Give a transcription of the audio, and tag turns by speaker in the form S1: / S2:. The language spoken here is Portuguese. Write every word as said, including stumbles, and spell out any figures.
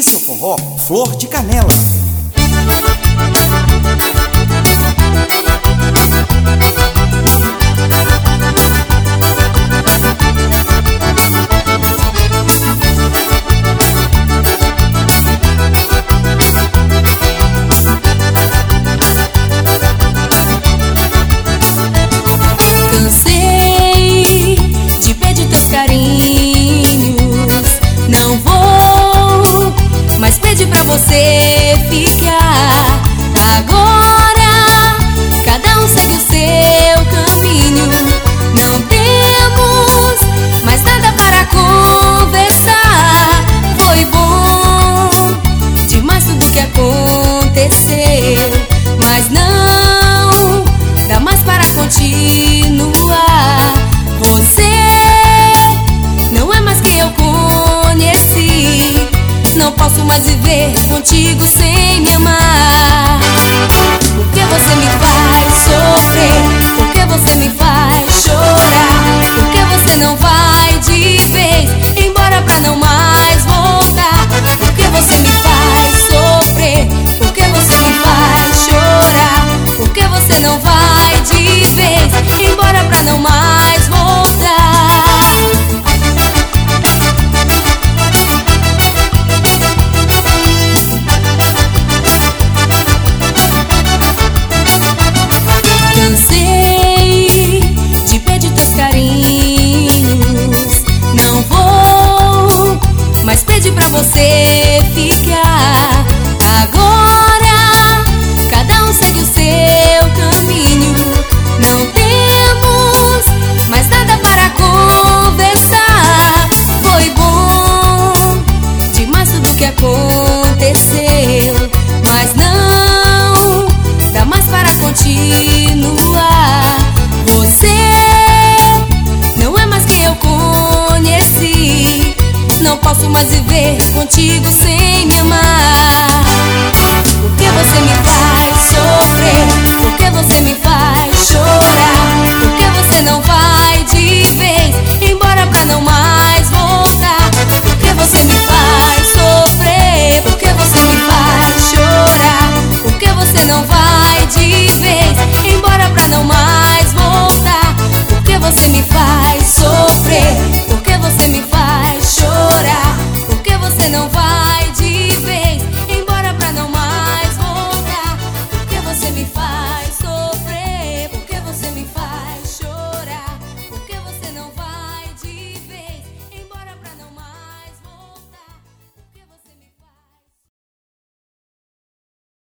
S1: Revista Forró Flor de Canela.
S2: Cansei de pedir teus carinhos, não vou mais pedir pra você ficar. Agora cada um segue o seu caminho, não temos mais nada para conversar. Foi bom demais tudo que aconteceu, mas não dá mais para continuar. Você não é mais quem eu conheci, não posso mais viver contigo sem me amar. Por que você me faz sofrer? Por que você me faz chorar? Por que você não vai de vez embora pra não mais voltar? Por que você me faz sofrer? Por que você me faz chorar? Por que você não vai de vez embora pra não mais voltar? Cansei de pedir teus carinhos, não vou mais pedir pra você ficar. Agora cada um segue o seu caminho, não temos mais nada para conversar. Foi bom demais tudo que aconteceu, mas não dá mais para continuar. Você não é mais quem eu conheci, não posso mais viver contigo sem me amar. Por que você me faz sofrer? Por que você me faz chorar? Por que você não vai de vez embora pra não mais voltar? Por que você me faz sofrer? Por que você me faz chorar? Por que você não vai de vez embora pra não mais voltar? Por que você me faz sofrer? Por que você me faz chorar? Por que você não vai